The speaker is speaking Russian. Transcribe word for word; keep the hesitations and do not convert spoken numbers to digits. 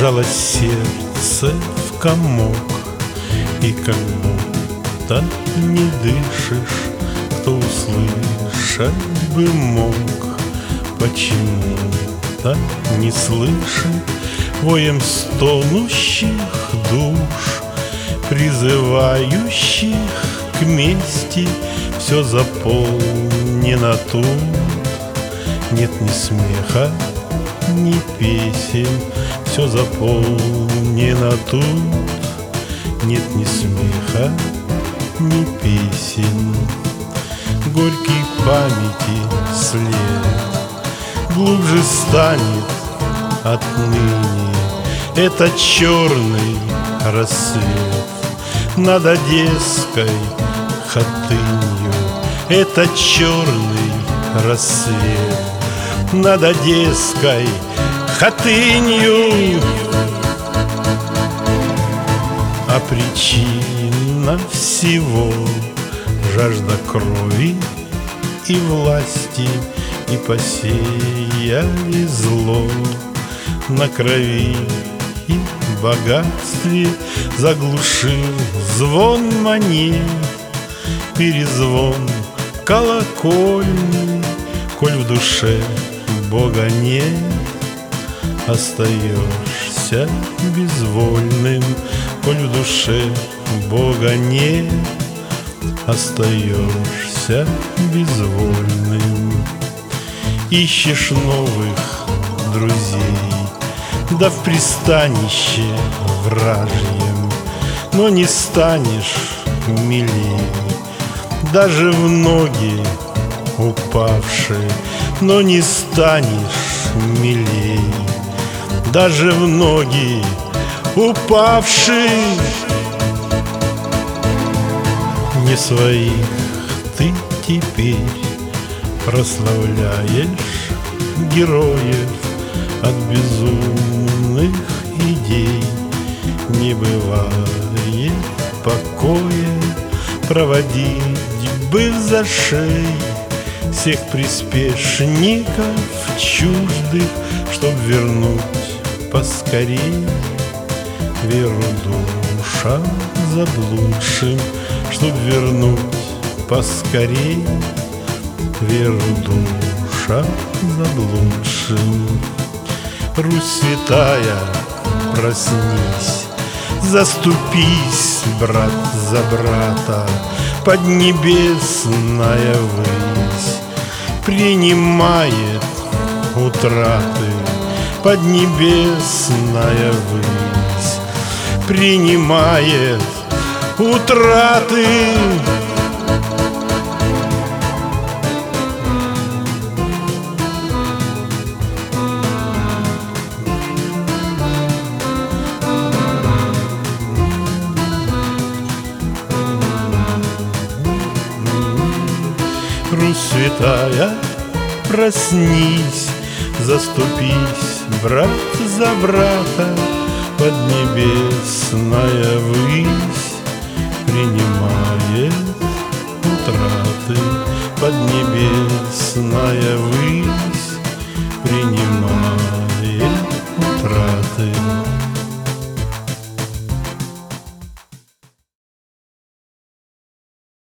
Сжалось сердце в комок, и как будто не дышишь. Кто услышать бы мог, почему-то не слышит воем стонущих душ, призывающих к мести. Все заполнено тут, нет ни смеха, ни песен. Все заполнено тут, нет ни смеха, ни песен. Горький памяти след глубже станет отныне. Это черный рассвет над Одесской хатынью. Это черный рассвет над Одесской хатынью. А причина всего — жажда крови и власти, и посеяли зло на крови и богатстве, заглушил звон монет, перезвон колокольный. Коль в душе Бога нет, остаешься безвольным. Коль в душе Бога нет, остаешься безвольным. Ищешь новых друзей, да в пристанище вражьем, но не станешь милей. Даже в ноги упавший, но не станешь милей. Даже в ноги упавший. Не своих ты теперь прославляешь героев от безумных идей. Не бывает покоя, проводить бы за шеи всех приспешников чуждых, чтоб вернуть поскорей веру душам заблудшим, чтоб вернуть поскорей веру душам заблудшим. Русь святая, проснись, заступись, брат за брата, поднебесная высь принимает утраты. Поднебесная высь принимает утраты. Русь святая, проснись, заступись, брат за брата, поднебесная высь